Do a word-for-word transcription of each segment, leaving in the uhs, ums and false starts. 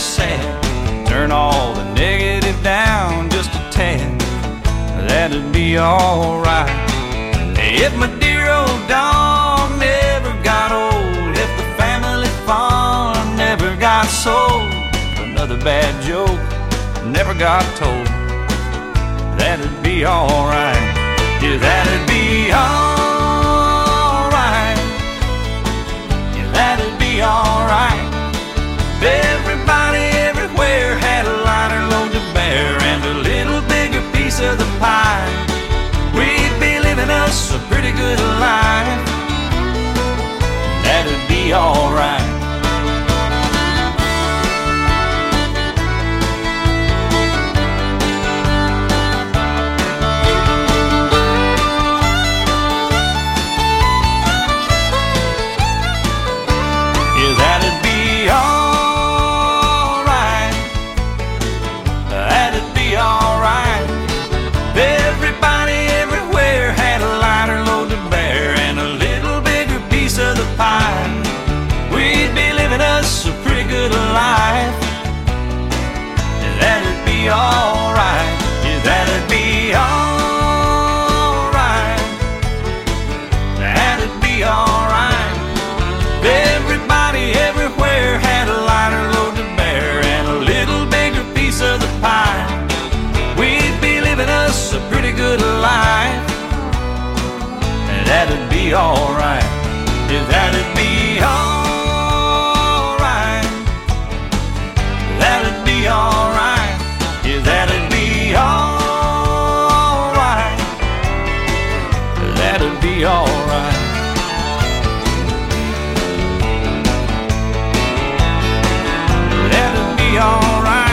sad. Turn all the negative down just a tad. That'd be alright. If my dear old dog never got old, if the family farm never got sold, another bad joke never got told, that'd be alright. Yeah, that'd be alright. Yeah, that'd be alright. Everybody everywhere had a lighter load to bear and a little bigger piece of the pie. We'd be living us a pretty good life. That'd be alright. Yeah, that'd be alright. That'd be alright. Everybody everywhere had a lighter load to bear and a little bigger piece of the pie. We'd be living us a pretty good life. That'd be alright. Yeah, that'd be alright. That'd be alright. Everybody everywhere had a lighter load to bear and a little bigger piece of the pie. We'd be living us a pretty good life. That'd be alright. Yeah, that'd be alright. That'd be alright. Yeah, that'd be alright. That'd be alright. That'd be alright.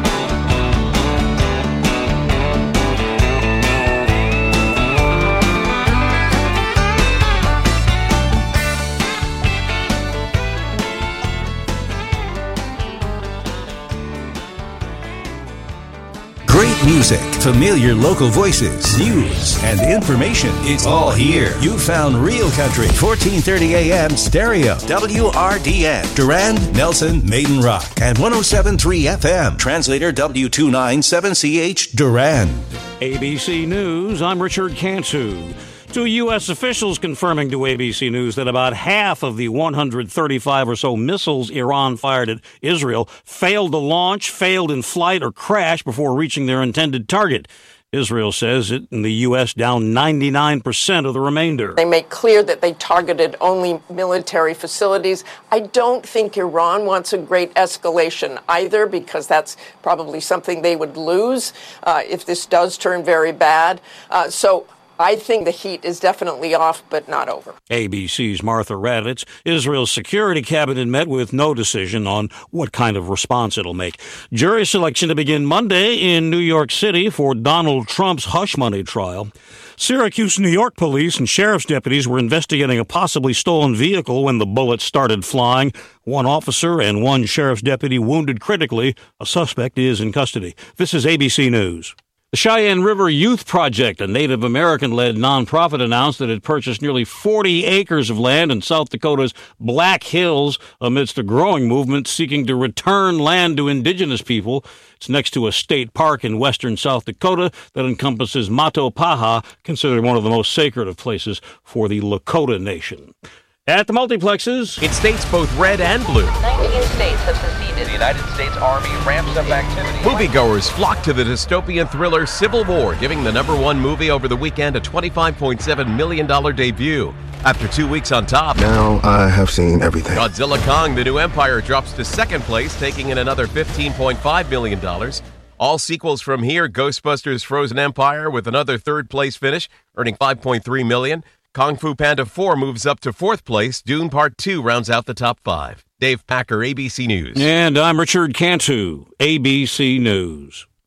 Great music, familiar local voices, news, and information. It's all here. You found Real Country, fourteen thirty A M stereo, W R D N, Durand, Nelson, Maiden Rock, and one oh seven point three F M, translator W two ninety-seven C H, Durand. A B C News, I'm Richard Cantu. Two U S officials confirming to A B C News that about half of the one hundred thirty-five or so missiles Iran fired at Israel failed to launch, failed in flight, or crashed before reaching their intended target. Israel says it and the U S down ninety-nine percent of the remainder. They make clear that they targeted only military facilities. I don't think Iran wants a great escalation either, because that's probably something they would lose uh, if this does turn very bad. Uh, so I think the heat is definitely off, but not over. A B C's Martha Raddatz. Israel's security cabinet met with no decision on what kind of response it'll make. Jury selection to begin Monday in New York City for Donald Trump's hush money trial. Syracuse, New York police and sheriff's deputies were investigating a possibly stolen vehicle when the bullets started flying. One officer and one sheriff's deputy wounded critically. A suspect is in custody. This is A B C News. The Cheyenne River Youth Project, a Native American-led nonprofit, announced that it purchased nearly forty acres of land in South Dakota's Black Hills amidst a growing movement seeking to return land to indigenous people. It's next to a state park in western South Dakota that encompasses Matopaha, considered one of the most sacred of places for the Lakota Nation. At the multiplexes, it states both red and blue. nineteen states have seceded. The United States Army ramps up activity. Moviegoers flock to the dystopian thriller Civil War, giving the number one movie over the weekend a twenty-five point seven million dollars debut. After two weeks on top, now I have seen everything. Godzilla Kong: The New Empire drops to second place, taking in another fifteen point five million dollars. All sequels from here: Ghostbusters: Frozen Empire with another third place finish, earning five point three million dollars. Kung Fu Panda four moves up to fourth place. Dune Part two rounds out the top five. Dave Packer, A B C News. And I'm Richard Cantu, A B C News.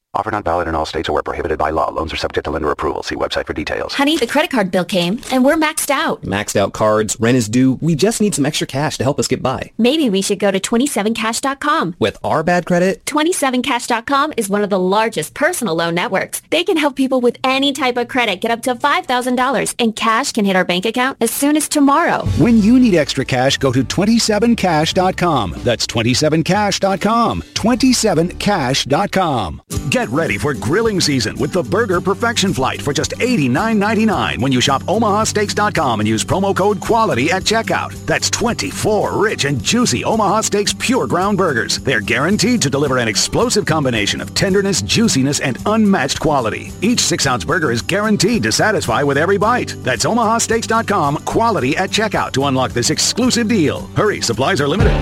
Offer not valid in all states or where prohibited by law. Loans are subject to lender approval. See website for details. Honey, the credit card bill came, and we're maxed out. Maxed out cards, rent is due. We just need some extra cash to help us get by. Maybe we should go to twenty-seven cash dot com. With our bad credit? twenty-seven cash dot com is one of the largest personal loan networks. They can help people with any type of credit get up to five thousand dollars, and cash can hit our bank account as soon as tomorrow. When you need extra cash, go to twenty-seven cash dot com. That's twenty-seven cash dot com. twenty-seven cash dot com. Get ready for grilling season with the Burger Perfection Flight for just eighty-nine ninety-nine when you shop omaha steaks dot com and use promo code QUALITY at checkout. That's twenty-four rich and juicy Omaha Steaks pure ground burgers. They're guaranteed to deliver an explosive combination of tenderness, juiciness, and unmatched quality. Each six-ounce burger is guaranteed to satisfy with every bite. That's omaha steaks dot com, quality at checkout to unlock this exclusive deal. Hurry, supplies are limited.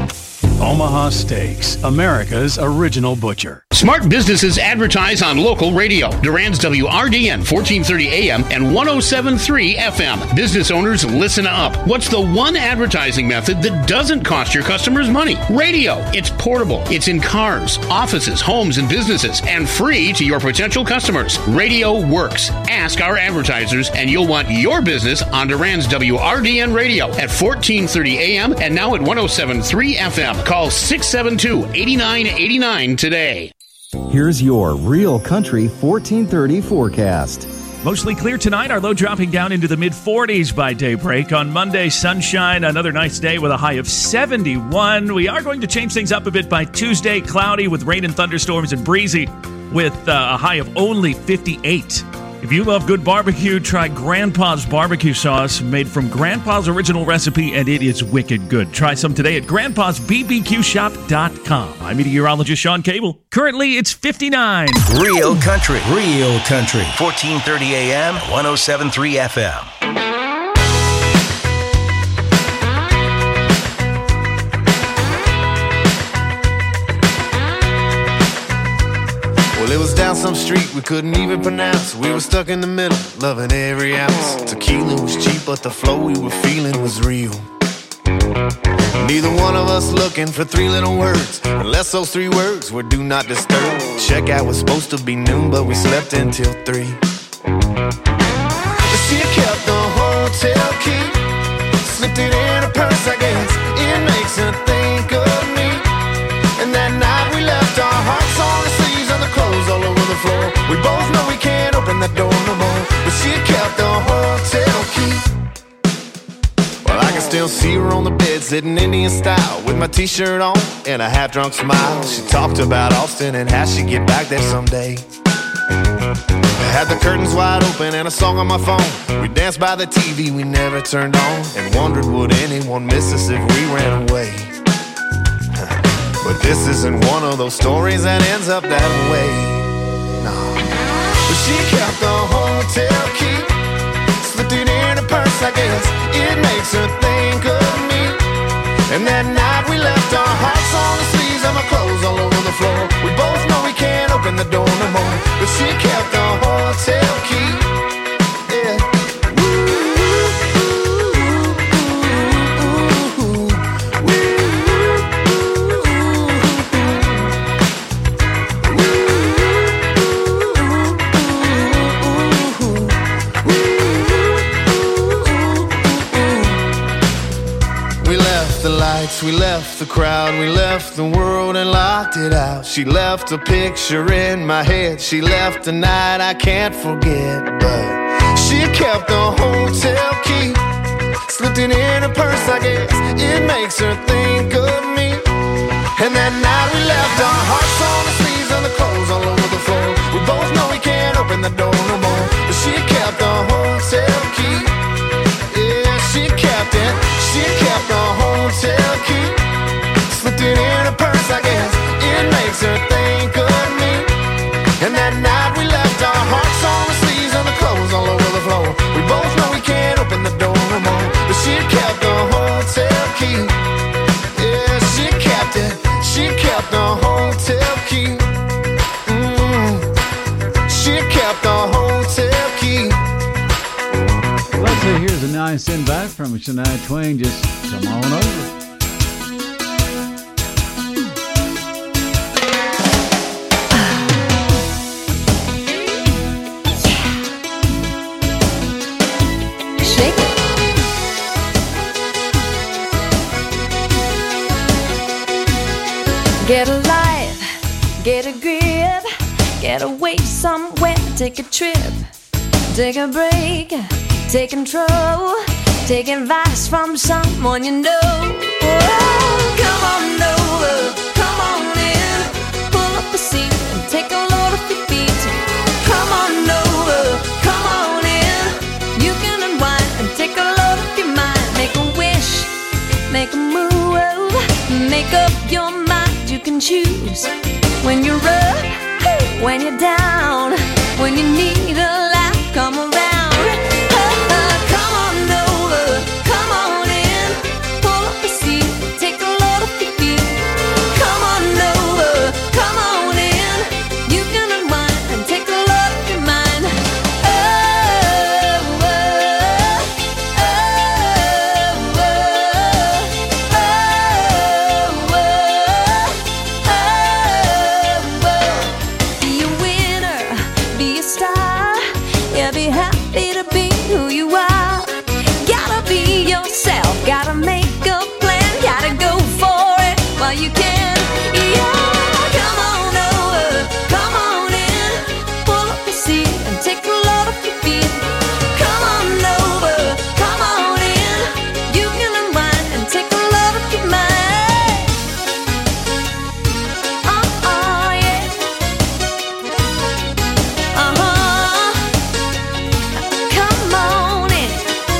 Omaha Steaks, America's original butcher. Smart businesses advertise on local radio. Durand's W R D N fourteen thirty A M and one oh seven point three F M. Business owners, listen up. What's the one advertising method that doesn't cost your customers money? Radio. It's portable. It's in cars, offices, homes, and businesses, and free to your potential customers. Radio works. Ask our advertisers, and you'll want your business on Durand's W R D N Radio at fourteen thirty A M and now at one oh seven point three F M. Call six seven two, eight nine eight nine today. Here's your Real Country fourteen thirty forecast. Mostly clear tonight. Our low dropping down into the mid forties by daybreak. On Monday, sunshine, another nice day with a high of seventy-one. We are going to change things up a bit by Tuesday. Cloudy with rain and thunderstorms and breezy with uh, a high of only fifty-eight. If you love good barbecue, try Grandpa's barbecue sauce made from Grandpa's original recipe, and it is wicked good. Try some today at grandpas b b q shop dot com. I'm meteorologist Sean Cable. Currently, it's fifty-nine. Real Country. Real Country. fourteen thirty A M, one oh seven point three F M. Well, it was down some street we couldn't even pronounce. We were stuck in the middle, loving every ounce. Tequila was cheap, but the flow we were feeling was real. Neither one of us looking for three little words, unless those three words were do not disturb. Checkout was supposed to be noon, but we slept until three. She kept the hotel key, slipped it in her purse, I guess. It makes her think of me. And that night we left our hearts on the sleeves and the clothes all over the floor. We both know we can't open that door no more, but she kept the hotel key. Well, I can still see her on the bed, sitting Indian style, with my t-shirt on and a half-drunk smile. She talked about Austin and how she'd get back there someday. I had the curtains wide open and a song on my phone. We danced by the T V we never turned on, and wondered would anyone miss us if we ran away. But this isn't one of those stories that ends up that way. No. But she kept the hotel key, slipped it in her purse, I guess. It makes her think of me. And that night we left our hearts on the sleeves and my clothes all over the floor. We both know we can't open the door no more, but she kept the hotel key. Yeah. We left the crowd, we left the world and locked it out. She left a picture in my head, she left a night I can't forget. But she kept the hotel key, slipped it in her purse, I guess. It makes her think of me. And that night we left our hearts on the sleeves and the clothes all over the floor. We both know we can't open the door no more, but she kept the hotel key. Yeah, she kept it. She kept the hotel key, slipped it in her purse, I guess. It makes her think of me. And that night we left our hearts on the sleeves and the clothes all over the floor. We both know we can't open the door no more, but she kept the hotel key. Yeah, she kept it. She kept the hotel key. Mm. She kept the hotel key. Let's see, here's a nice invite from Shania Twain. Just come on over. Get a life, get a grip, get away somewhere, take a trip, take a break, take control, take advice from someone you know. Oh, come on over, come on in, pull up a seat and take a load off your feet. Come on over, come on in, you can unwind and take a load off your mind. Make a wish, make a move, make up your mind. You can choose when you're up, when you're down, when you need a laugh, come around. Uh, uh, come on over, come on in, pull up a seat, take a load off your feet. Come on over, come on in, you can unwind and take a load off your mind. Oh, oh, oh, oh, oh, oh, oh. Be a winner, be a star, yeah, be happy to be who you are. Gotta be yourself, gotta make a plan, gotta go for it while you can. Yeah, come on over, come on in, pull up a seat and take a load off your feet. Come on over, come on in, you can unwind and take a load off your mind. Oh, oh, yeah. Uh-huh. Come on in.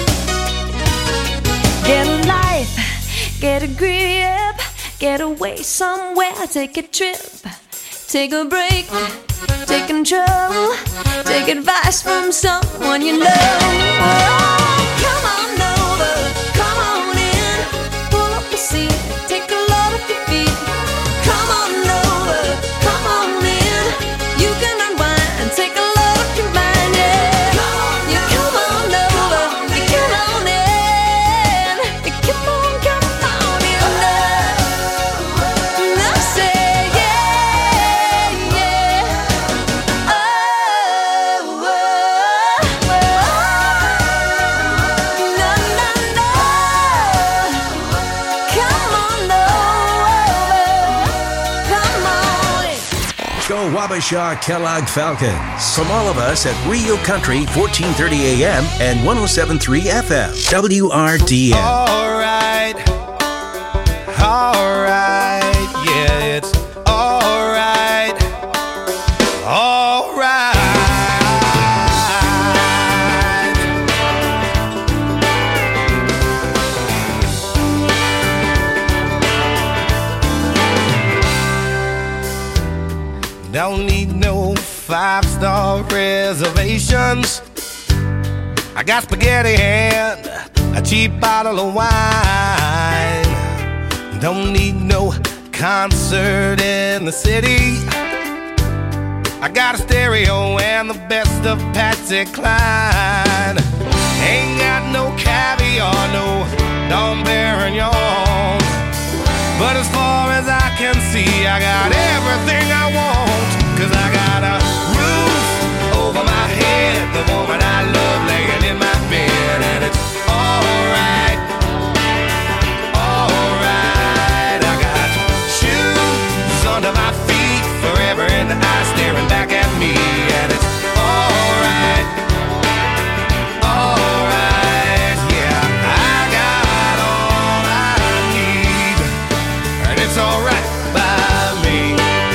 Get a life, get a grip, get away somewhere, take a trip, take a break, take control, take advice from someone you know. Oh, come on over, come on in, pull up a seat, take a load off your feet. Come on over, come on in, you can unwind and take a load off your mind. Yeah, you come on over, you come on in, you come on, come on in now. And I say yeah, yeah. Oh, oh, oh. No, no, no. Come on over, come on in. Go Wabasha Kellogg Falcons. From all of us at Rio Country, fourteen thirty A M and one oh seven point three F M. W R D N. Alright, alright, yeah, it's alright, alright. Don't need no five-star reservations. I got spaghetti and a cheap bottle of wine. Don't need no concert in the city. I got a stereo and the best of Patsy Cline. Ain't got no caviar, no Dom Perignon. But as far as I can see, I got everything I want. Cause I got a roof over my head, the woman I love laying in my bed. And it's alright, alright. I got shoes under my feet, forever in the eyes staring back at me. And it's alright, alright. Yeah, I got all I need, and it's alright by me.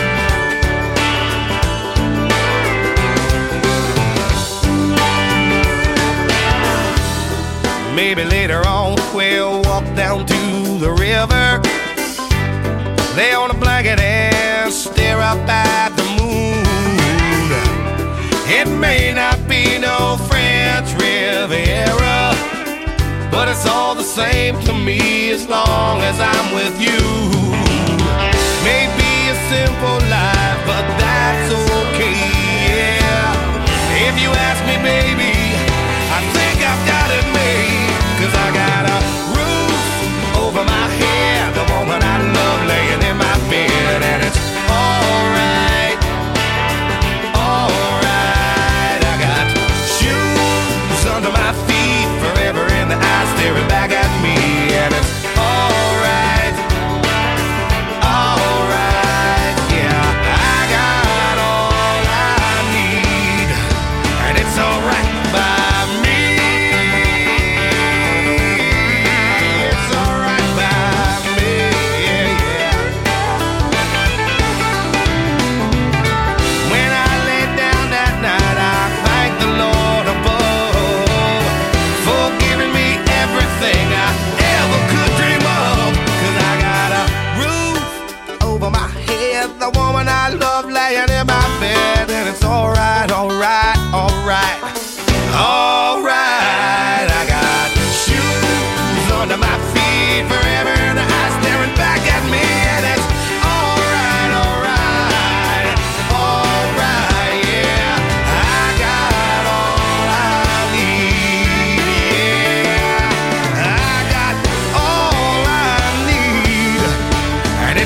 Maybe later on we'll walk down to the river, lay on a blanket and stare up at the moon. It may not be no French Riviera, but it's all the same to me as long as I'm with you. Maybe a simple life, but that's okay, yeah. If you ask me, baby, I think I've got it made. Cause I got a roof over my head, the woman I love laying in my bed. And it's alright, alright. I got shoes under my feet, forever in the eyes staring back at me. And it's alright, alright.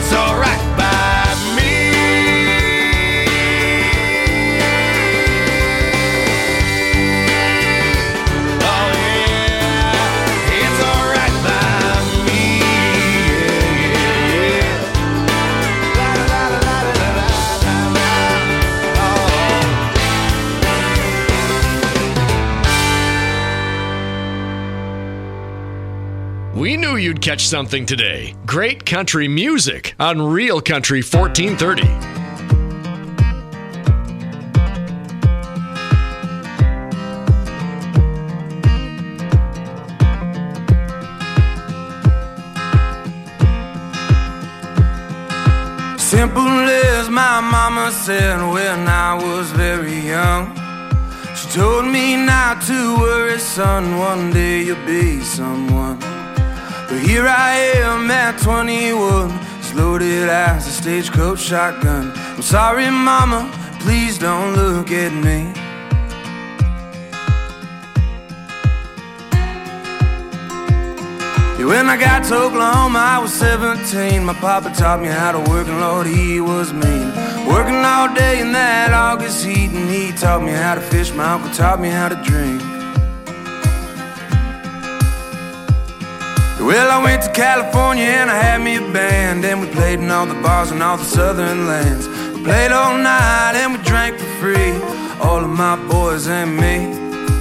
it's alright by me. Oh yeah, it's alright by me. Yeah, yeah, yeah. La la la la la la la la. We knew you'd catch something today. Great country music on Real Country fourteen thirty. Simple as my mama said when I was very young. She told me not to worry, son, one day you'll be someone. But here I am at twenty-one, as loaded as a stagecoach shotgun. I'm sorry, mama, please don't look at me. Yeah, when I got to Oklahoma, I was seventeen. My papa taught me how to work, and Lord, he was mean. Working all day in that August heat, and he taught me how to fish. My uncle taught me how to drink. Well, I went to California and I had me a band, and we played in all the bars in all the southern lands. We played all night and we drank for free, all of my boys and me.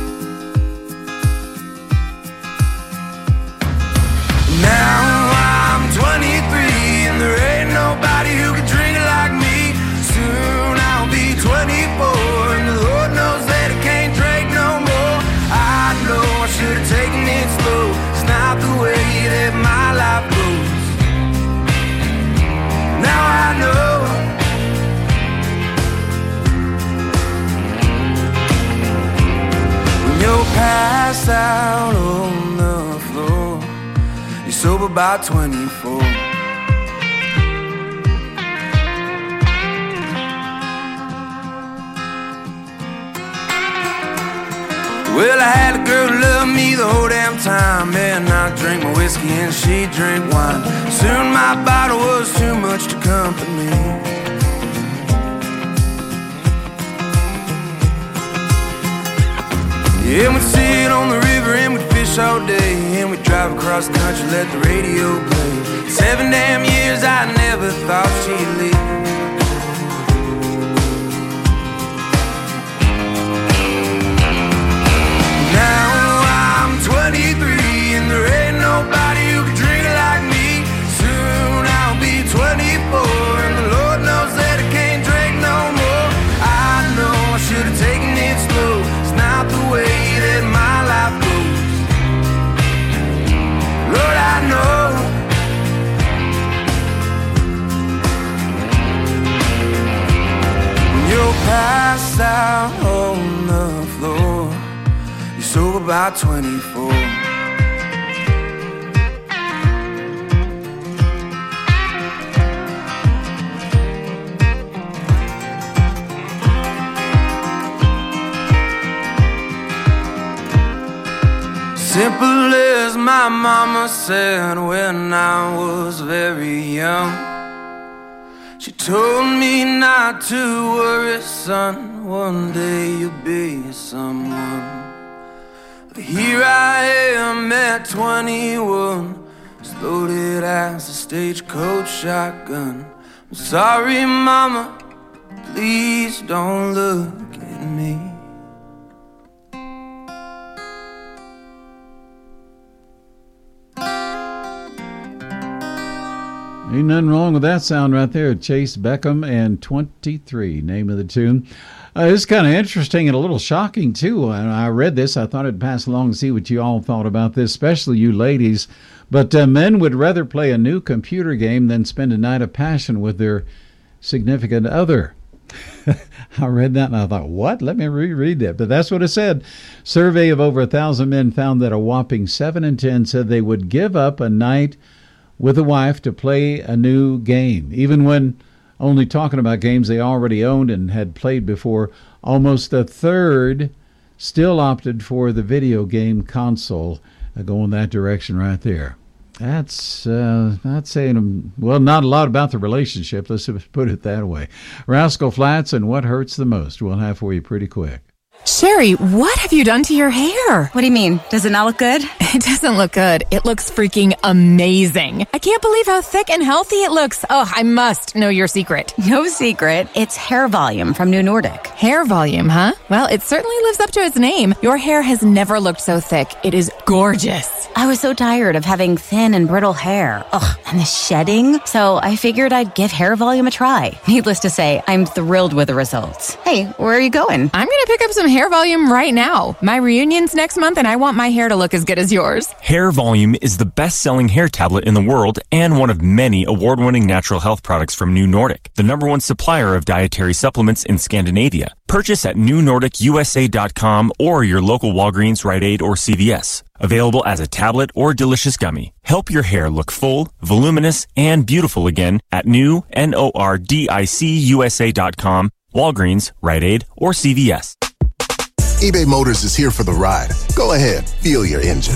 Now I'm twenty-three and there ain't nobody who can drink it like me. Soon I'll be twenty-four and the Lord knows that I can't drink no more. I know I should have taken it slow. It's not the way that my life goes. Now I know. When you're passed out on the floor, you're sober by twenty-four. Well, I had a girl who loved me the whole damn time, and I drank my whiskey and she drank wine. Soon my bottle was too much to comfort me. Yeah, we'd sit on the river and we'd fish all day, and we'd drive across the country, let the radio play. Seven damn years I never thought she'd leave. Now I'm twenty-three and there ain't nobody who can drink it like me. Soon I'll be twenty-four and the Lord knows that I can't drink no more. I know I should have taken it slow. It's not the way that my life goes. Lord, I know. When you're passed out on the floor, you're sober by twenty-four. Simple as my mama said when I was very young. She told me not to worry, son, one day you'll be someone. But here I am at twenty-one, as loaded as a stagecoach shotgun. I'm sorry, mama, please don't look at me. Ain't nothing wrong with that sound right there. Chase Beckham and twenty-three, name of the tune. Uh, it's kind of interesting and a little shocking, too. When I read this, I thought I'd pass along and see what you all thought about this, especially you ladies. But uh, men would rather play a new computer game than spend a night of passion with their significant other. I read that and I thought, what? Let me reread that. But that's what it said. Survey of over a thousand men found that a whopping seven in ten said they would give up a night with a wife to play a new game, even when only talking about games they already owned and had played before. Almost a third still opted for the video game console. Uh, going that direction right there. That's uh, not saying, well, not a lot about the relationship. Let's put it that way. Rascal Flatts and What Hurts the Most. We'll have for you pretty quick. Sherry, what have you done to your hair? What do you mean? Does it not look good? It doesn't look good. It looks freaking amazing. I can't believe how thick and healthy it looks. Oh, I must know your secret. No secret. It's hair volume from New Nordic. Hair volume, huh? Well, it certainly lives up to its name. Your hair has never looked so thick. It is gorgeous. I was so tired of having thin and brittle hair. Ugh, and the shedding. So I figured I'd give hair volume a try. Needless to say, I'm thrilled with the results. Hey, where are you going? I'm going to pick up some hair volume right now. My reunion's next month and I want my hair to look as good as yours. Hair Volume is the best-selling hair tablet in the world and one of many award-winning natural health products from New Nordic, the number one supplier of dietary supplements in Scandinavia. Purchase at new nordic u s a dot com or your local Walgreens, Rite Aid, or C V S. Available as a tablet or delicious gummy. Help your hair look full, voluminous, and beautiful again at new nordic u s a dot com, Walgreens, Rite Aid, or C V S. eBay Motors is here for the ride. Go ahead, feel your engine.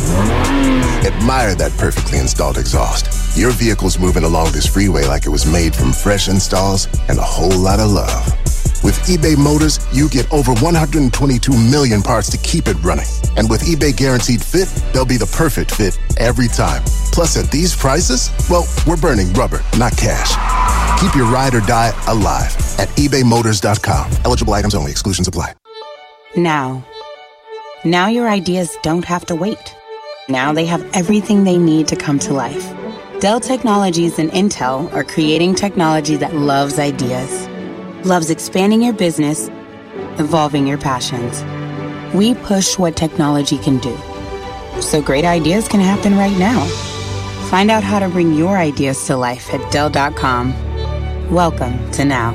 Admire that perfectly installed exhaust. Your vehicle's moving along this freeway like it was made from fresh installs and a whole lot of love. With eBay Motors, you get over one hundred twenty-two million parts to keep it running. And with eBay Guaranteed Fit, they'll be the perfect fit every time. Plus, at these prices, well, we're burning rubber, not cash. Keep your ride or die alive at ebay motors dot com. Eligible items only. Exclusions apply. Now. Now your ideas don't have to wait. Now they have everything they need to come to life. Dell Technologies and Intel are creating technology that loves ideas, loves expanding your business, evolving your passions. We push what technology can do, so great ideas can happen right now. Find out how to bring your ideas to life at dell dot com. Welcome to Now.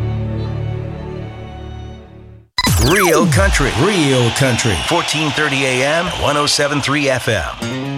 Real country, real country. fourteen thirty A M, one oh seven point three F M.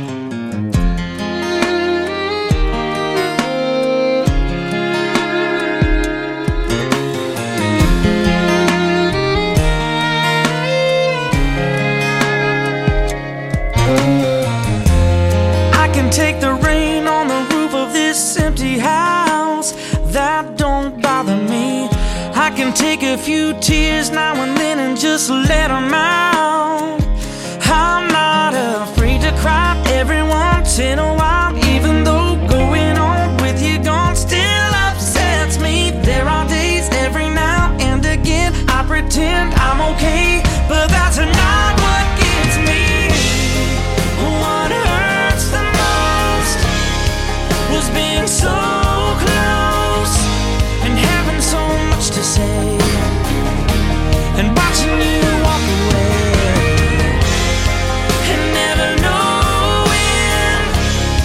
Take the rain on the roof of this empty house. That don't bother me. I can take a few tears now and then and just let them out. I'm not afraid to cry every once in a while, even though going on with you gone still upsets me. There are days every now and again I pretend I'm okay, but that's not what gets me. What hurts the most was being so close and having so much to say and watching you walk away and never knowing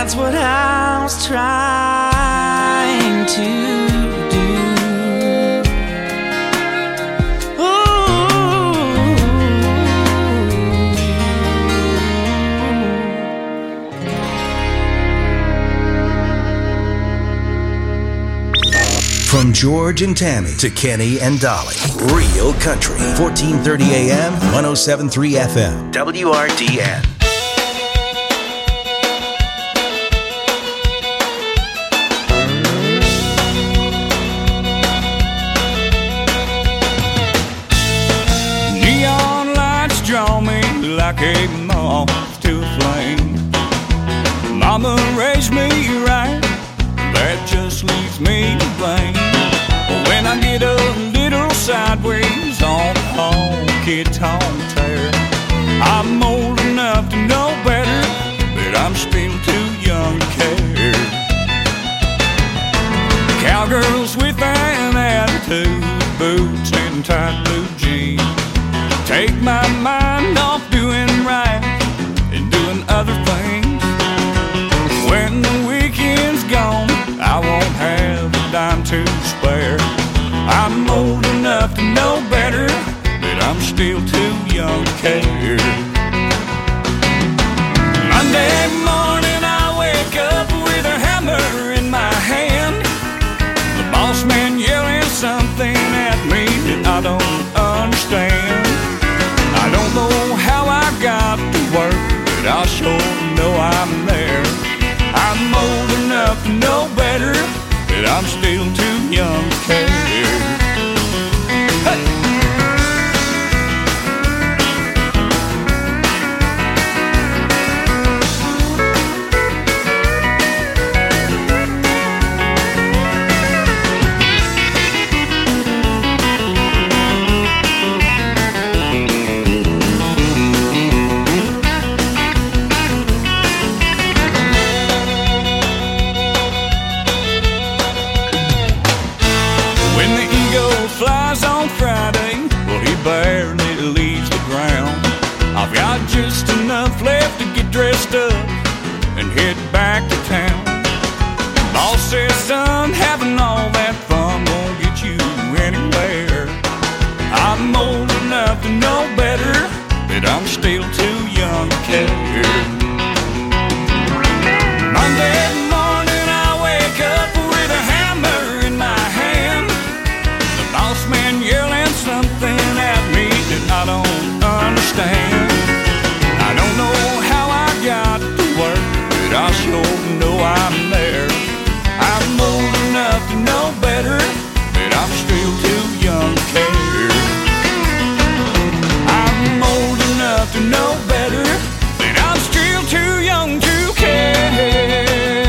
That's what I was trying to do. From George and Tammy to Kenny and Dolly. Real Country. fourteen thirty A M, one oh seven point three F M. W R D N. Neon lights draw me like a moth to a flame. Mama raised me right, that just leaves me to blame. When I get a little sideways on the honky-tonk tear, I'm old enough to know better, but I'm still too young to care. Cowgirls with an attitude, boots and tight blue jeans, take my mind off doing right and doing other things. When the weekend's gone, I won't have a dime to spare. I'm old enough to know better, but I'm still too young to care. Monday morning I wake up with a hammer in my hand, the boss man yelling something at me that I don't understand. I don't know how I got to work, but I sure know I'm there. I'm old enough to know better, but I'm still too young to care. Hey! Just enough left to get dressed up and head back to town. Boss says, son, having all that fun won't get you anywhere. I'm old enough to know better, but I'm still too young to care. Monday morning I wake up with a hammer in my hand, the boss man yelling something at me that I don't understand. I don't know how I got to work, but I sure know I'm there. I'm old enough to know better, but I'm still too young to care. I'm old enough to know better, but I'm still too young to care.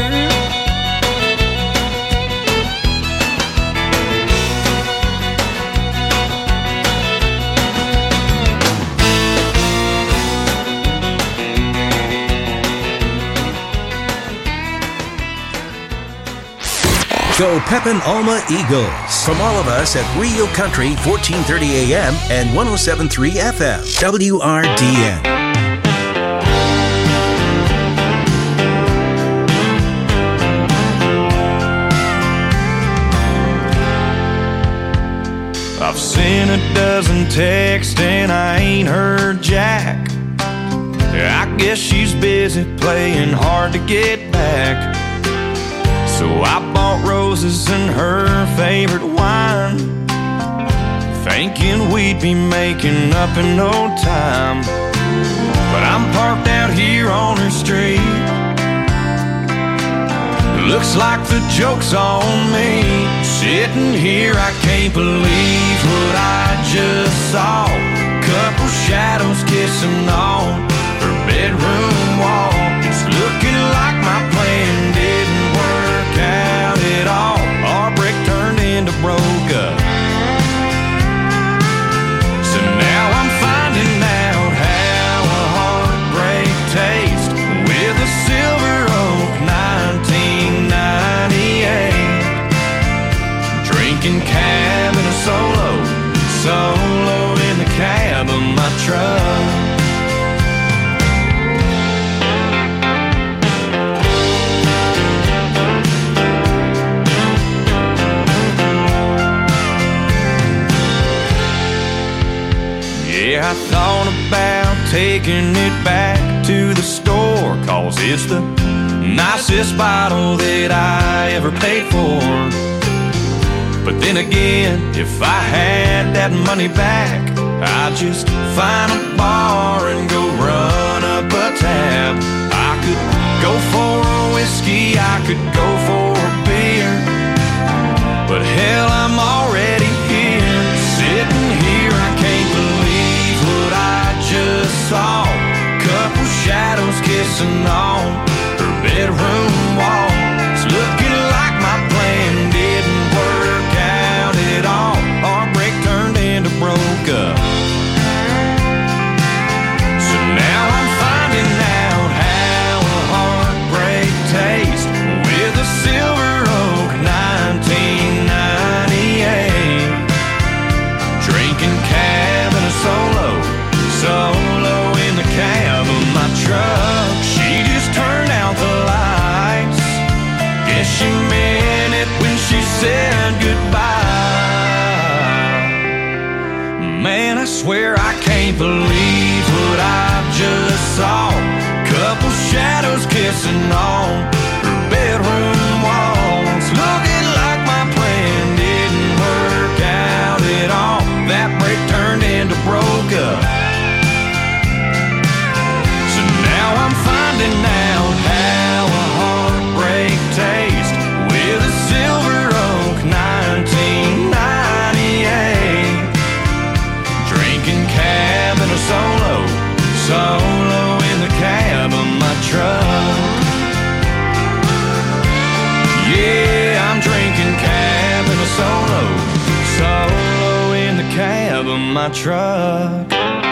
Go Pepin Alma Eagles. From all of us at Real Country, fourteen thirty A M and one oh seven point three F M. W R D N. I've seen a dozen texts and I ain't heard Jack. I guess she's busy playing hard to get back. So I bought roses and her favorite wine, thinking we'd be making up in no time. But I'm parked out here on her street. Looks like the joke's on me. Sitting here, I can't believe what I just saw. Couple shadows kissing on her bedroom wall. It's looking like my plan didn't work out at all. Our brick turned into broke up. So now I'm finding out how a heartbreak tastes with a Silver Oak nineteen ninety-eight. Drinking cab in a solo, solo in the cab of my truck. taking it back to the store, 'cause it's the nicest bottle that I ever paid for. But then again, if I had that money back, I'd just find a bar and go run up a tab. I could go for a whiskey, I could go for a beer, but hell, I'm already here, sitting here. I can't believe what I just saw. Couple shadows kissing on her bedroom wall. It's looking like my plan didn't work out at all. Heartbreak turned into broke up. So now I'm finding out how a heartbreak tastes with a Silver Oak nineteen ninety-eight. Drinking cab and a solo, solo in the cab of my truck. She just turned out the lights. Guess she meant it when she said goodbye. Man, I swear I can't believe what I just saw. Couple shadows kissing on her bedroom walls. Looking like my plan didn't work out at all. That break turned into broke up. So now I'm finding out how a heartbreak tastes with a Silver Oak nineteen ninety-eight. Drinking cab and a solo, solo in the cab of my truck. Yeah, I'm drinking cab and a solo, solo in the cab of my truck.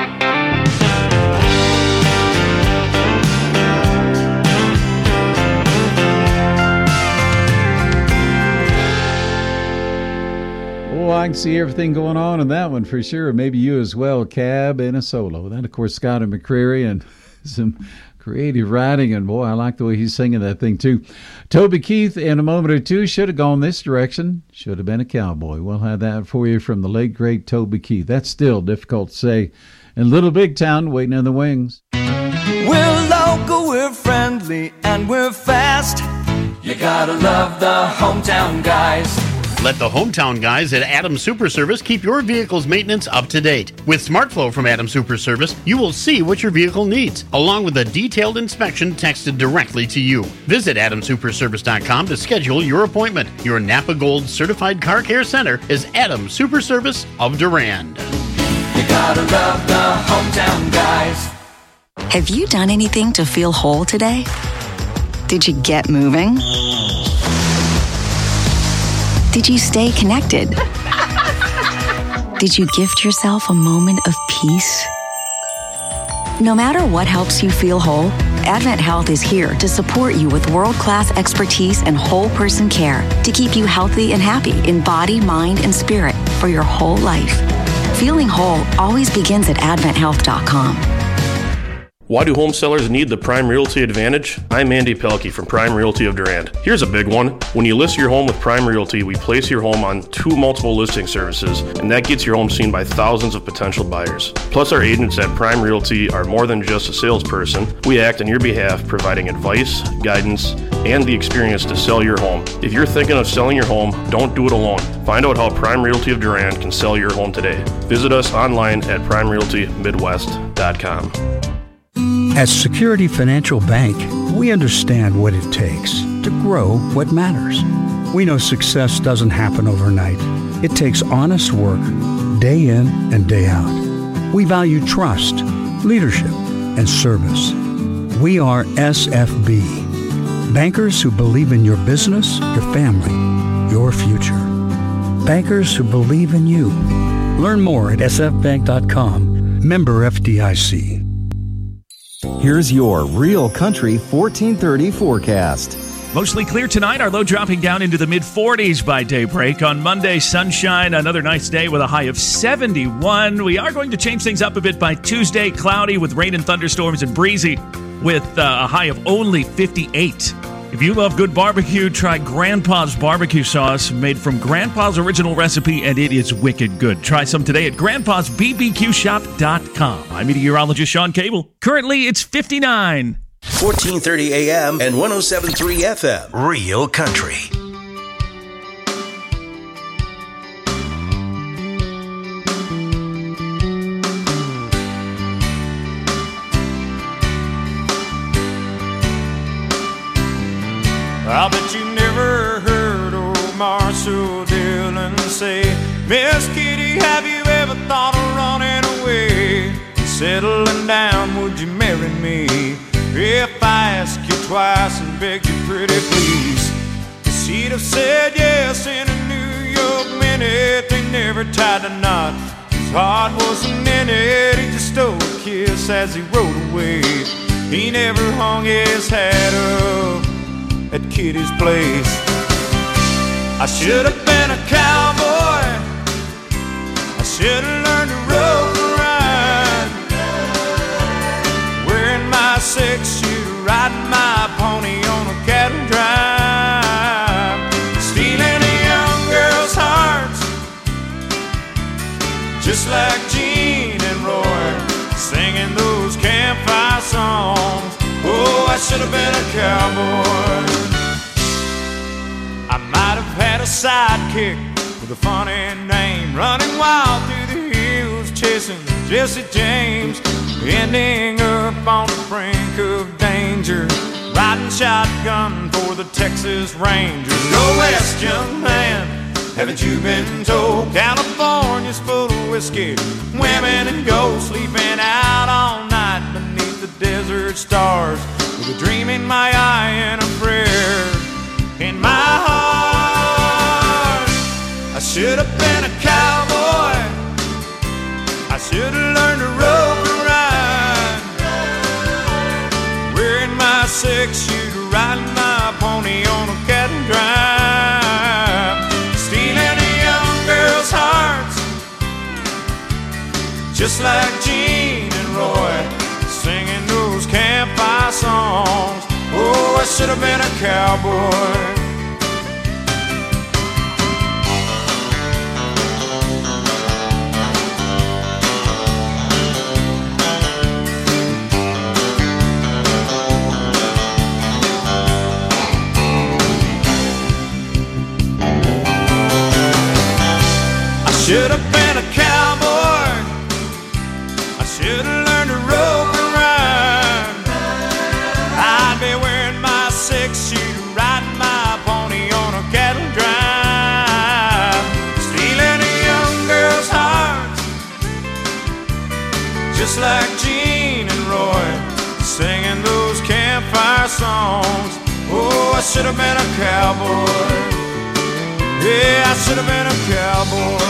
Oh, I can see everything going on in that one for sure. Maybe you as well. Cab and a solo. Then, of course, Scott and McCreary and some creative writing. And, boy, I like the way he's singing that thing, too. Toby Keith, in a moment or two, should have gone this direction. Should have been a cowboy. We'll have that for you from the late, great Toby Keith. That's still difficult to say. And Little Big Town, waiting in the wings. We're local, we're friendly, and we're fast. You gotta love the hometown guys. Let the hometown guys at Adams Super Service keep your vehicle's maintenance up to date. With SmartFlow from Adams Super Service, you will see what your vehicle needs, along with a detailed inspection texted directly to you. Visit adams super service dot com to schedule your appointment. Your Napa Gold Certified Car Care Center is Adams Super Service of Durand. You gotta love the hometown guys. Have you done anything to feel whole today? Did you get moving? Did you stay connected? Did you gift yourself a moment of peace? No matter what helps you feel whole, Advent Health is here to support you with world-class expertise and whole person care to keep you healthy and happy in body, mind, and spirit for your whole life. Feeling whole always begins at advent health dot com. Why do home sellers need the Prime Realty Advantage? I'm Andy Pelkey from Prime Realty of Durand. Here's a big one. When you list your home with Prime Realty, we place your home on two multiple listing services, and that gets your home seen by thousands of potential buyers. Plus, our agents at Prime Realty are more than just a salesperson. We act on your behalf, providing advice, guidance, and the experience to sell your home. If you're thinking of selling your home, don't do it alone. Find out how Prime Realty of Durand can sell your home today. Visit us online at prime realty midwest dot com. At Security Financial Bank, we understand what it takes to grow what matters. We know success doesn't happen overnight. It takes honest work, day in and day out. We value trust, leadership, and service. We are S F B, bankers who believe in your business, your family, your future. Bankers who believe in you. Learn more at s f bank dot com. Member F D I C. Here's your Real Country fourteen thirty forecast. Mostly clear tonight. Our low dropping down into the mid forties by daybreak. On Monday, sunshine. Another nice day with a high of seventy-one. We are going to change things up a bit by Tuesday. Cloudy with rain and thunderstorms and breezy with uh, a high of only fifty-eight. If you love good barbecue, try Grandpa's barbecue sauce made from Grandpa's original recipe, and it is wicked good. Try some today at grandpas b b q shop dot com. com. I'm meteorologist Sean Cable. Currently, it's fifty-nine. fourteen thirty A M and one oh seven point three F M. Real Country. I bet you never heard old Marshall Dillon say, Miss Kitty, have you ever thought of running away? Settling down, would you marry me? If I ask you twice and beg you pretty please. She'd have said yes in a New York minute. They never tied a knot, his heart wasn't in it. He just stole a kiss as he rode away. He never hung his hat up at Kitty's place. I should have been a cowboy, I should have learned to rope and ride, wearing my six-shooter, riding my pony on a cattle drive, stealing a young girl's hearts, just like Gene and Roy, singing those campfire songs. Oh, I should have been a cowboy. I might have had a sidekick with a funny name, running wild through the hills, chasing Jesse James, ending up on the brink of danger, riding shotgun for the Texas Rangers. Go west, young man, haven't you been told? California's full of whiskey, women and gold, sleeping out all night beneath the desert stars, with a dream in my eye and a prayer in my heart. I should have been a cowboy, I should have learned to rope and ride, wearing my six-shooter, riding my pony on a cattle drive, stealing a young girl's hearts, just like Gene and Roy, singing those campfire songs. Oh, I should have been a cowboy. I should have been a cowboy, I should have learned to rope and ride, I'd be wearing my six-shooter, riding my pony on a cattle drive, stealing a young girl's heart, just like Gene and Roy, singing those campfire songs. Oh, I should have been a cowboy. Yeah, I should have been a cowboy.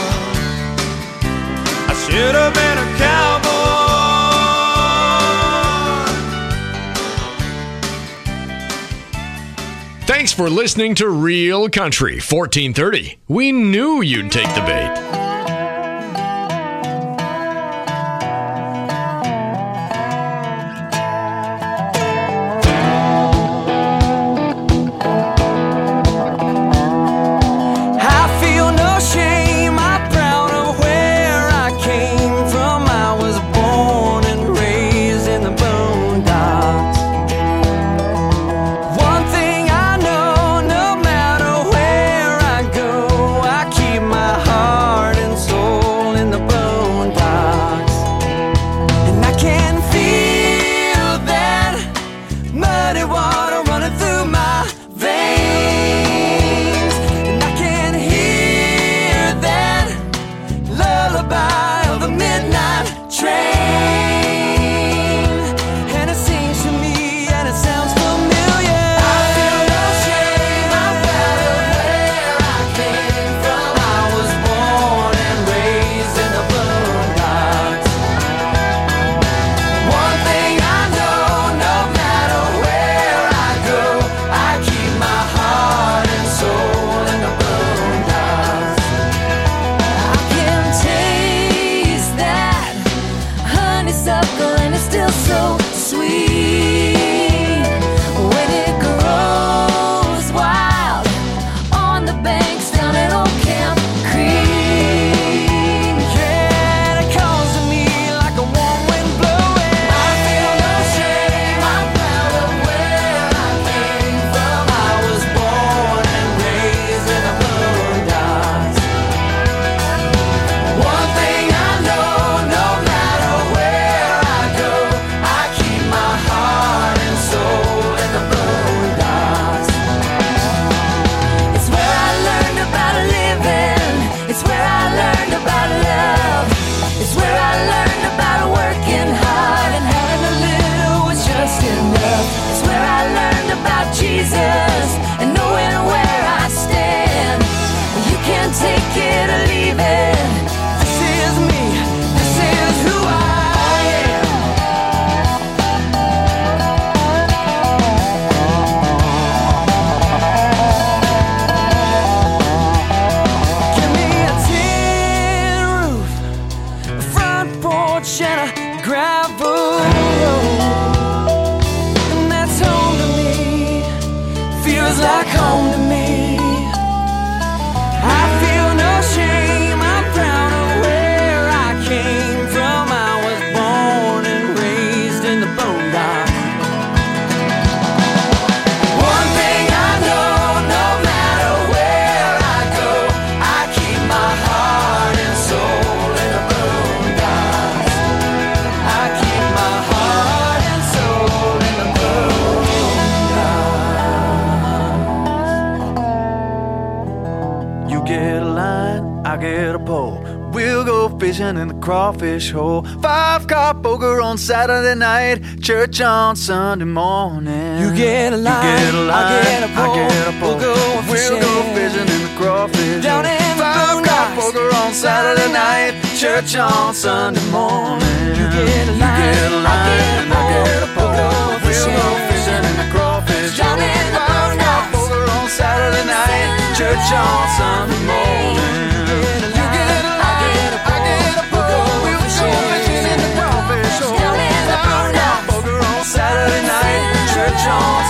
I should have been a cowboy. Thanks for listening to Real Country fourteen thirty. We knew you'd take the bait. Heart about Jesus and knowing where I stand. You can take it or leave it. This is me, this is who I am. Give me a tin roof, a front porch and a gravel road, and that's home to me, feels like home to me. I feel no shame, I'm proud of where I came from. I was born and raised in the boondocks. One thing I know, no matter where I go, I keep my heart and soul in the boondocks. I keep my heart and soul in the boondocks. You get a line, I get a pole. We'll go fishing in the crawfish hole. Five car poker on Saturday night, church on Sunday morning. You get a line, you get a line I get a pole. I get a pole. We'll go fishing, we'll go fishing in the crawfish down hole. In the Five car poker on Saturday night, church on Sunday morning. You get a line, you get a line I get a pole. We'll go fishing in the crawfish down hole. In the Five car poker on Saturday night, church on Sunday morning. Saturday night, church on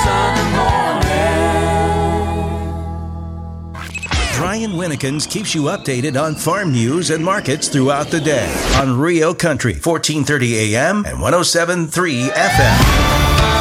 Sunday morning. Brian Winnekins keeps you updated on farm news and markets throughout the day on Rio Country, fourteen thirty A M and one oh seven point three F M.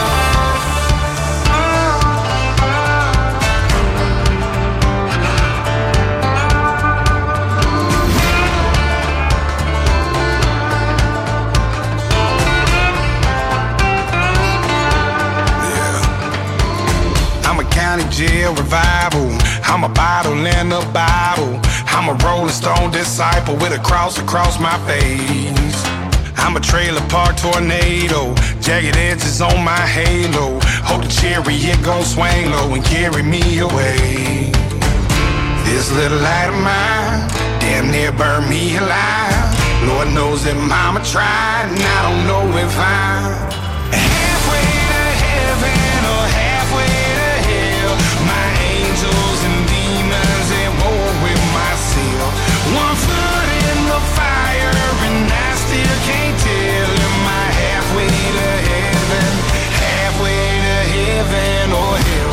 Jail revival. I'm a bottle in a Bible. I'm a Rolling Stone disciple with a cross across my face. I'm a trailer park tornado, jagged edges on my halo. Hope the chariot gon' swing low and carry me away. This little light of mine damn near burned me alive. Lord knows that mama tried, and I don't know if I'm halfway to heaven or halfway to hell. My angels and demons at war with myself. One foot in the fire and I still can't tell. Am I halfway to heaven, halfway to heaven or hell?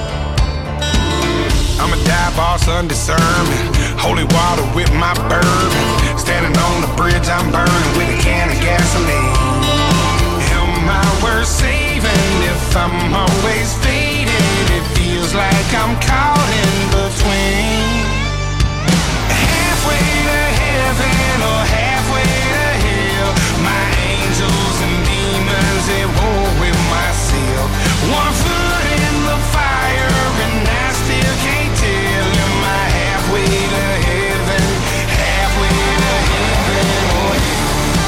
I'm a dive boss undiscerning, holy water with my bourbon. Standing on the bridge I'm burning with a can of gasoline. Am I worth saving if I'm always faded? It feels like I'm caught in between. Halfway to heaven or halfway to hell. My angels and demons at war with myself. One foot in the fire and I still can't tell. Am I halfway to heaven, halfway to heaven or hell?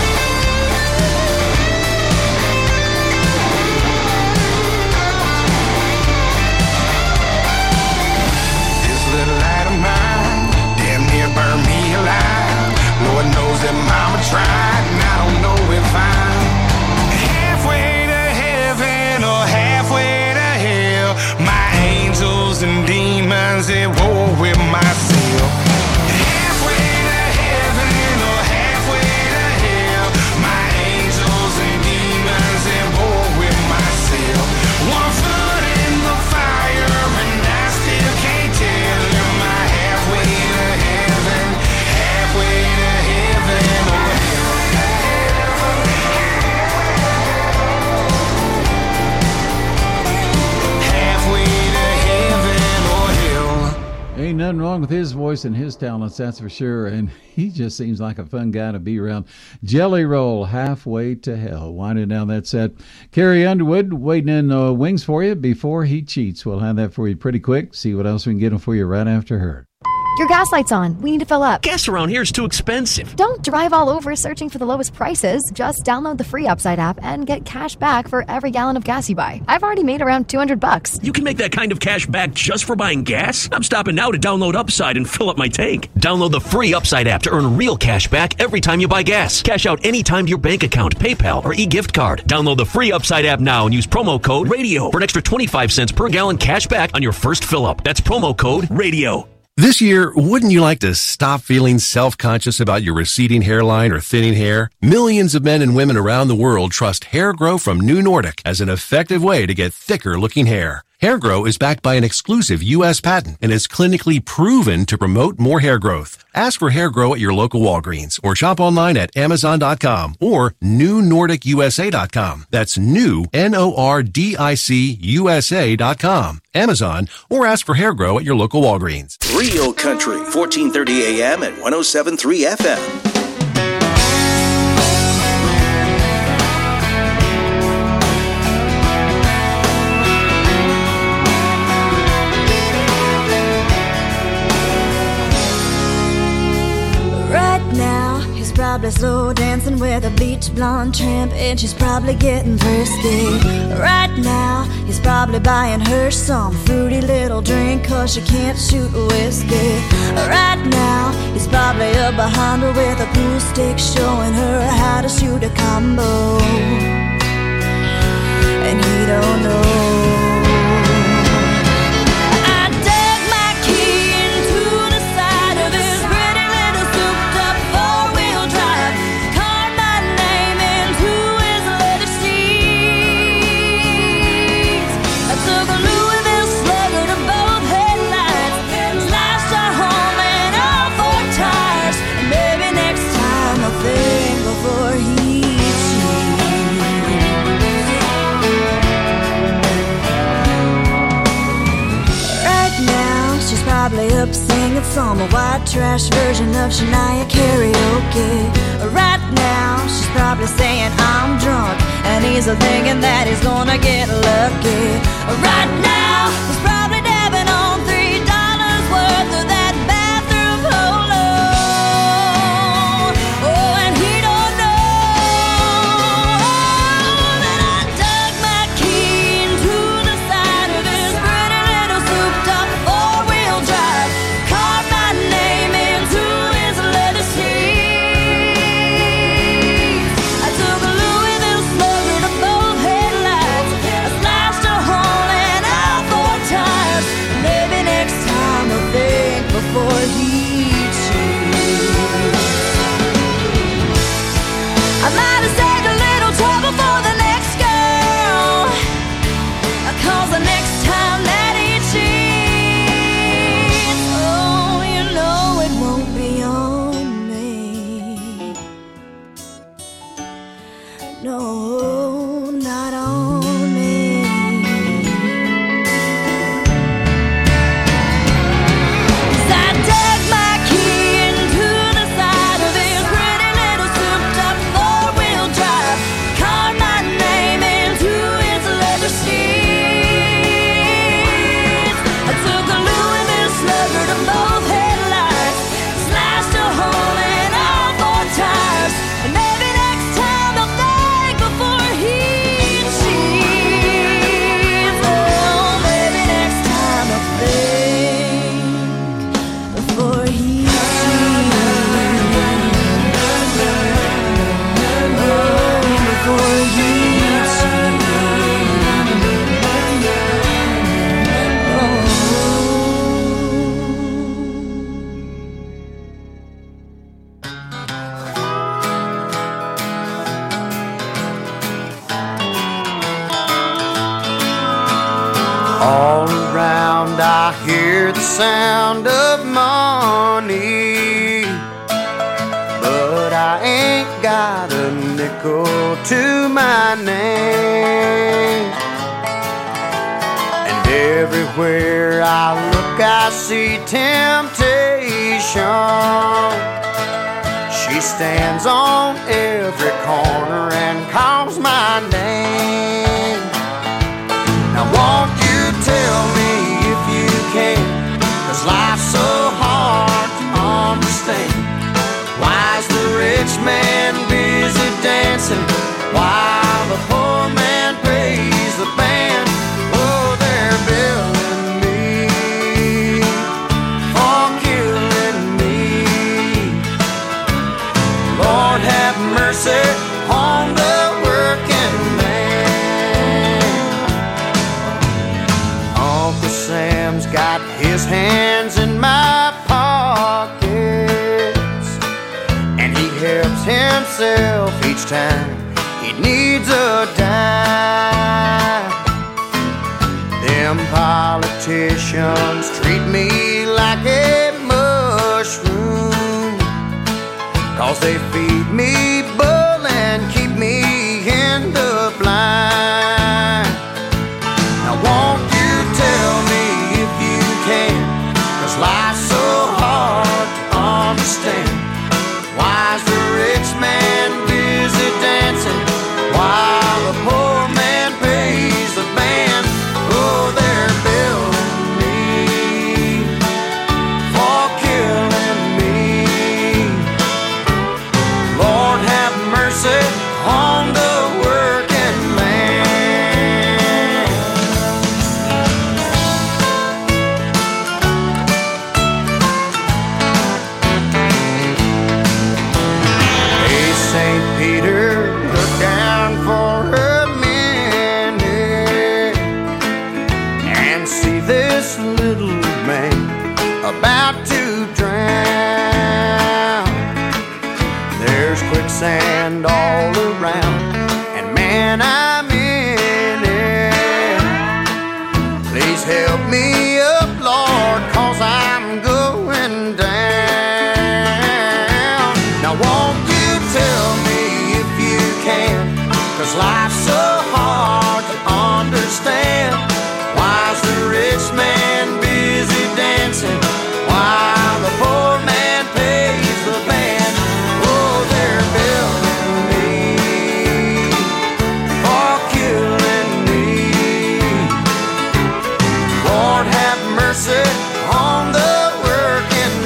This little light of mine damn near burned me alive. Lord knows that mama tried, and I don't know if I'm halfway to heaven or halfway to hell. My angels and demons at war with myself. Halfway to heaven or halfway to hell. My angels and demons at war with myself. One foot in the fire and I still can't tell. Am I halfway to heaven, halfway to heaven or hell? Halfway to heaven or hell. Ain't nothing wrong with his voice and his talents, that's for sure. And he just seems like a fun guy to be around. Jelly Roll, Halfway to Hell. Winding down that set. Carrie Underwood waiting in uh, wings for you before he cheats. We'll have that for you pretty quick. See what else we can get him for you right after her. Your gas light's on. We need to fill up. Gas around here is too expensive. Don't drive all over searching for the lowest prices. Just download the free Upside app and get cash back for every gallon of gas you buy. I've already made around two hundred bucks. You can make that kind of cash back just for buying gas? I'm stopping now to download Upside and fill up my tank. Download the free Upside app to earn real cash back every time you buy gas. Cash out anytime to your bank account, PayPal, or e-gift card. Download the free Upside app now and use promo code RADIO for an extra twenty-five cents per gallon cash back on your first fill up. That's promo code RADIO. This year, wouldn't you like to stop feeling self-conscious about your receding hairline or thinning hair? Millions of men and women around the world trust Hair Grow from New Nordic as an effective way to get thicker-looking hair. Hair Grow is backed by an exclusive U S patent and is clinically proven to promote more hair growth. Ask for Hair Grow at your local Walgreens or shop online at amazon dot com or new nordic u s a dot com. That's new, N O R D I C U S A dot com. Amazon, or ask for Hair Grow at your local Walgreens. Real Country, fourteen thirty A M and one oh seven point three F M. Probably slow dancing with a bleach blonde tramp, and she's probably getting frisky. Right now, he's probably buying her some fruity little drink, cause she can't shoot whiskey. Right now, he's probably up behind her with a pool stick, showing her how to shoot a combo. And he don't know. Probably up singing some white trash version of Shania karaoke. Right now, she's probably saying I'm drunk, and he's thinking that he's gonna get lucky. Right now, he's probably dabbing on three dollars worth of that bathroom polo. Oh, and he don't know that I dug my key into the side of his pretty little souped-up four-wheel drive, carved my name into his leather seats. I took a Louisville slugger to both headlights, I slashed a hole in all four tires. Maybe next time I'll think before he cheats. I might have saved a little trouble for the next girl, cause the next time that he cheats, oh, you know it won't be on me. No, not on me. 'Cause I dug my key into the side of his pretty little souped-up four-wheel drive, carved my name into his leather seats. I took a Louisville slugger to both headlights, slashed a hole in all four tires. And maybe next time I'll think before he cheats. Oh, maybe next time I'll think before he cheats. Oh, before he All around I hear the sound of money, but I ain't got a nickel to my name. And everywhere I look I see temptation. She stands on every corner and calls my name. Now won't you tell me if you can, 'cause life's so hard his hands in my pockets, and he helps himself each time he needs a dime. Them politicians treat me like a mushroom, 'cause they feed me bull and keep me in the blind. Now won't you tell me if you can, 'cause life's so hard to understand. Why's the rich man busy dancing while the poor man pays the band? Oh, they're billing me for killing me. Lord have mercy on the working man. Hey, Saint Peter, look down for a minute and see this little man about to drown. There's quicksand all around, and man, I'm in it. Please help me up, Lord, 'cause I'm going down. Now won't you tell me if you can, 'cause life's so hard to understand. Why's the rich man busy dancing while the poor man pays the band? Oh, they're billing me for killing me. Lord have mercy on the working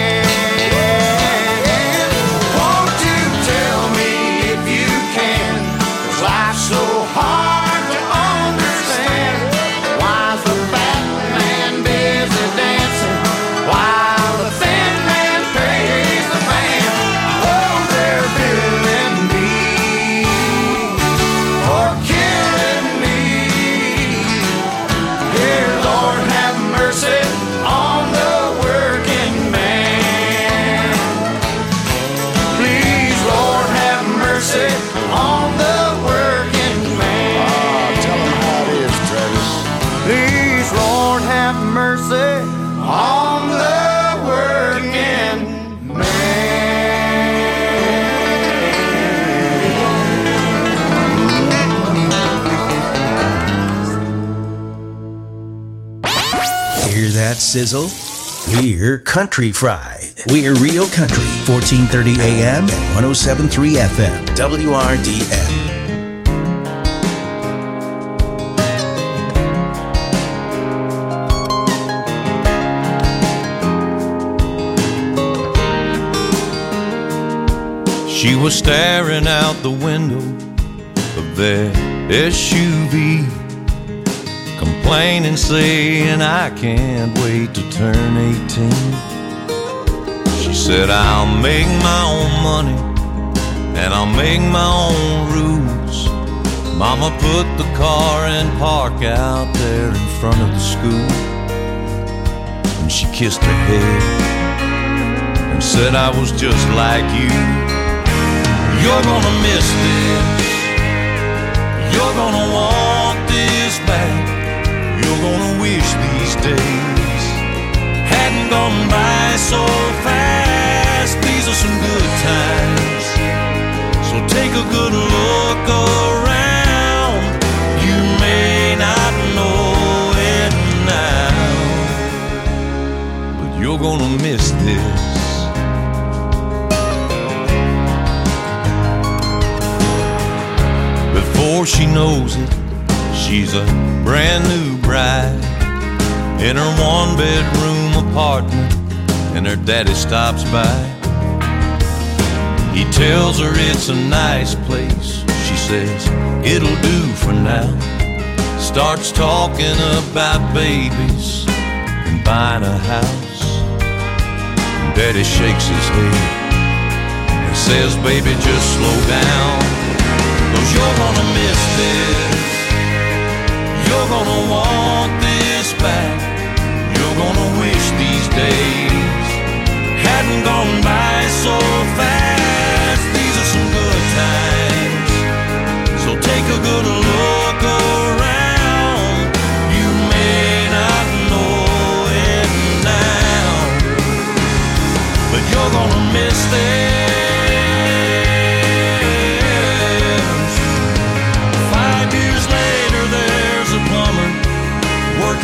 man. Won't you tell me if you can, 'cause life's so hard to understand. Why's the fat man busy dancing while the thin man pays the band? Oh, they're billing me for killing me. Dear Lord, have mercy on the working man. Please, Lord, have mercy on the working man. Ah, tell him how it is, Travis. Please, Lord, have mercy on the working Hear that sizzle? We're Country Fried. We're Real Country, fourteen thirty A M and one oh seven point three F M, W R D N. She was staring out the window of that S U V, complaining, saying, I can't wait to turn eighteen. She said, I'll make my own money and I'll make my own rules. Mama put the car and park out there in front of the school, and she kissed her head and said, I was just like you. You're gonna miss this, you're gonna want this back, you're gonna wish these days hadn't gone by so fast. These are some good times, so take a good look around. You may not know it now, but you're gonna miss this. Before she knows it, she's a brand new bride in her one-bedroom apartment, and her daddy stops by. He tells her it's a nice place. She says, it'll do for now. Starts talking about babies and buying a house. And Daddy shakes his head and says, baby, just slow down, 'cause you're gonna miss this. You're gonna want this back. You're gonna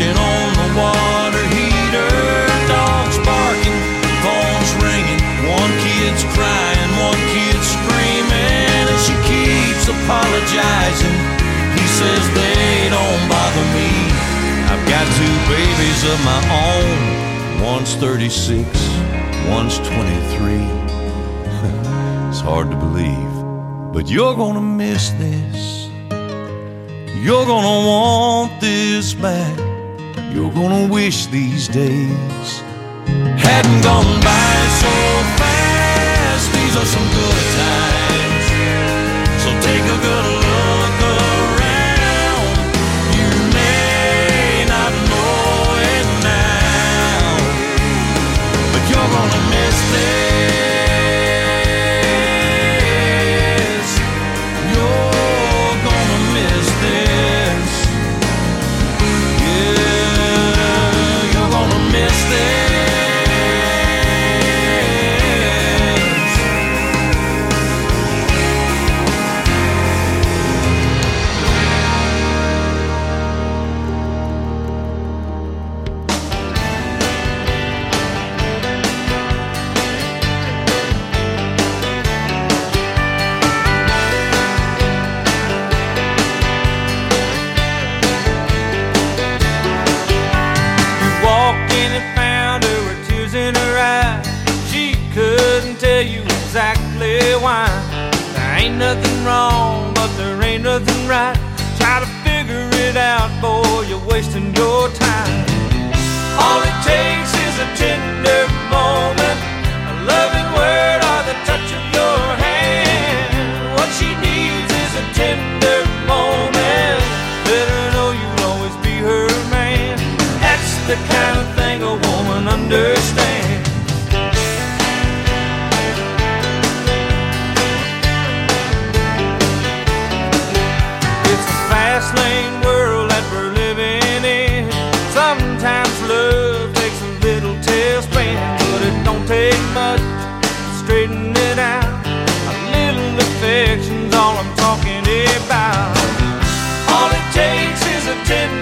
working on the water heater. Dogs barking, phones ringing. One kid's crying, one kid's screaming. And she keeps apologizing. He says they don't bother me. I've got two babies of my own. One's thirty-six, one's twenty-three. It's hard to believe, but you're gonna miss this. You're gonna want this back. You're gonna wish these days hadn't gone by so fast. These are some good times, so take a good look around. You may not know it now, but you're gonna miss this. You're gonna miss this. Yeah, you're gonna miss this. Exactly why. There ain't nothing wrong, but there ain't nothing right. Try to figure it out, boy, you're wasting your time. All it takes is a tender moment, a loving word, or the touch of your hand. What she needs is a tender moment. Let her know you'll always be her man. That's the kind of thing a woman understands. Fast lane world that we're living in. Sometimes love takes a little tailspin, but it don't take much to straighten it out. A little affection's all I'm talking about. All it takes is a tender